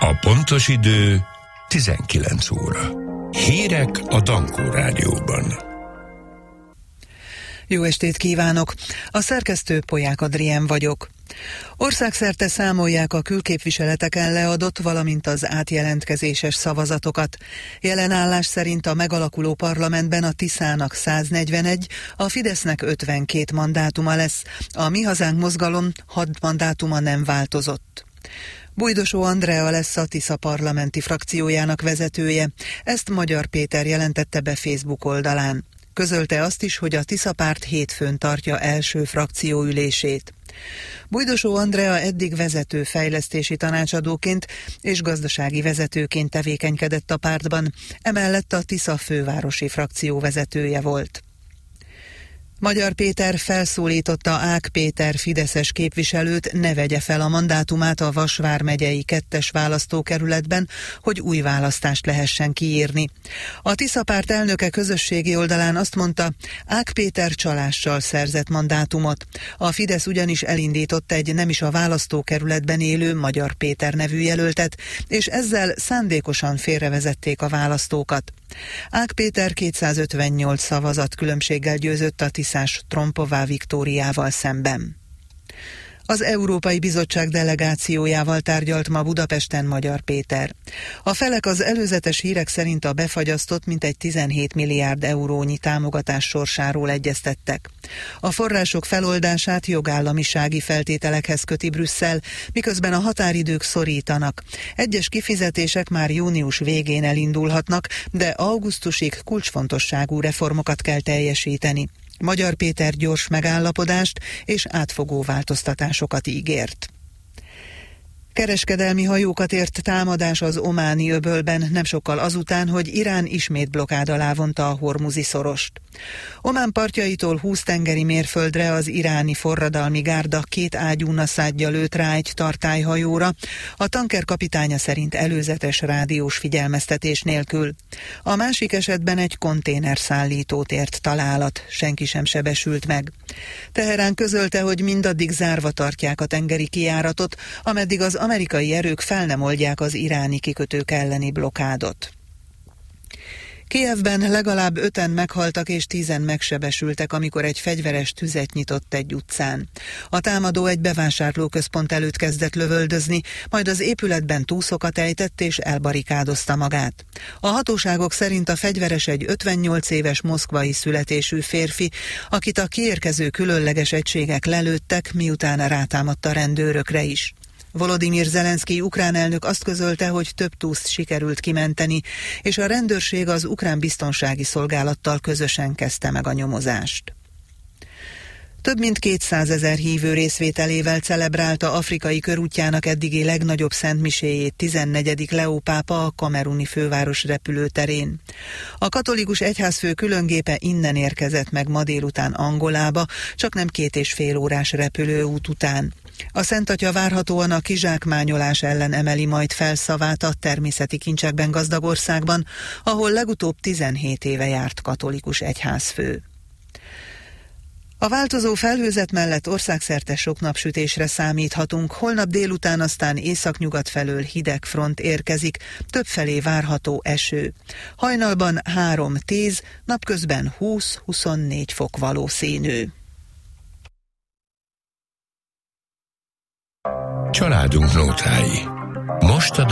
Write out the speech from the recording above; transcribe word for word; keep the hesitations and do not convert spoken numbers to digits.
A pontos idő tizenkilenc óra. Hírek a Dankó Rádióban. Jó estét kívánok! A szerkesztő Polyák Adrien vagyok. Országszerte számolják a külképviseleteken leadott, valamint az átjelentkezéses szavazatokat. Jelen állás szerint a megalakuló parlamentben a Tiszának száznegyvenegy, a Fidesznek ötvenkét mandátuma lesz, a Mi Hazánk mozgalom hat mandátuma nem változott. Bújdosó Andrea lesz a Tisza parlamenti frakciójának vezetője, ezt Magyar Péter jelentette be Facebook oldalán. Közölte azt is, hogy a Tisza párt hétfőn tartja első frakcióülését. Bújdosó Andrea eddig vezető fejlesztési tanácsadóként és gazdasági vezetőként tevékenykedett a pártban, emellett a Tisza fővárosi frakció vezetője volt. Magyar Péter felszólította Ák Péter fideszes képviselőt, ne vegye fel a mandátumát a Vas vármegyei kettes választókerületben, hogy új választást lehessen kiírni. A Tisza párt elnöke közösségi oldalán azt mondta, Ák Péter csalással szerzett mandátumot. A Fidesz ugyanis elindított egy nem is a választókerületben élő Magyar Péter nevű jelöltet, és ezzel szándékosan félrevezették a választókat. Ák Péter kétszázötvennyolc szavazat különbséggel győzött a tiszás Trompová Viktóriával szemben. Az Európai Bizottság delegációjával tárgyalt ma Budapesten Magyar Péter. A felek az előzetes hírek szerint a befagyasztott mintegy tizenhét milliárd eurónyi támogatás sorsáról egyeztettek. A források feloldását jogállamisági feltételekhez köti Brüsszel, miközben a határidők szorítanak. Egyes kifizetések már június végén elindulhatnak, de augusztusig kulcsfontosságú reformokat kell teljesíteni. Magyar Péter gyors megállapodást és átfogó változtatásokat ígért. Kereskedelmi hajókat ért támadás az ománi öbölben nem sokkal azután, hogy Irán ismét blokkád alá vonta a Hormuzi szorost. Omán partjaitól húsz tengeri mérföldre az iráni forradalmi gárda két ágyú naszádja lőtt rá egy tartályhajóra, a tanker kapitánya szerint előzetes rádiós figyelmeztetés nélkül. A másik esetben egy konténerszállítót ért találat, senki sem sebesült meg. Teherán közölte, hogy mindaddig zárva tartják a tengeri kijáratot, ameddig az amerikai erők fel nem oldják az iráni kikötők elleni blokádot. Kijevben legalább öten meghaltak és tízen megsebesültek, amikor egy fegyveres tüzet nyitott egy utcán. A támadó egy bevásárlóközpont előtt kezdett lövöldözni, majd az épületben túszokat ejtett és elbarikádozta magát. A hatóságok szerint a fegyveres egy ötvennyolc éves moszkvai születésű férfi, akit a kiérkező különleges egységek lelőttek, miután rátámadt a rendőrökre is. Volodymyr Zelenszkij ukrán elnök azt közölte, hogy több túszt sikerült kimenteni, és a rendőrség az ukrán biztonsági szolgálattal közösen kezdte meg a nyomozást. Több mint kétszázezer hívő részvételével celebrálta afrikai körútjának eddigi legnagyobb szentmiséjét tizennegyedik Leó pápa a kameruni főváros repülőterén. A katolikus egyházfő különgépe innen érkezett meg ma délután Angolába, csak nem két és fél órás repülőút után. A Szent Atya várhatóan a kizsákmányolás ellen emeli majd fel szavát a természeti kincsekben gazdag országban, ahol legutóbb tizenhét éve járt katolikus egyházfő. A változó felhőzet mellett országszerte sok napsütésre számíthatunk, holnap délután aztán északnyugat felől hideg front érkezik, többfelé várható eső. Hajnalban három-tíz, napközben húsz-huszonnégy fok valószínű. Családunk nótái. Most a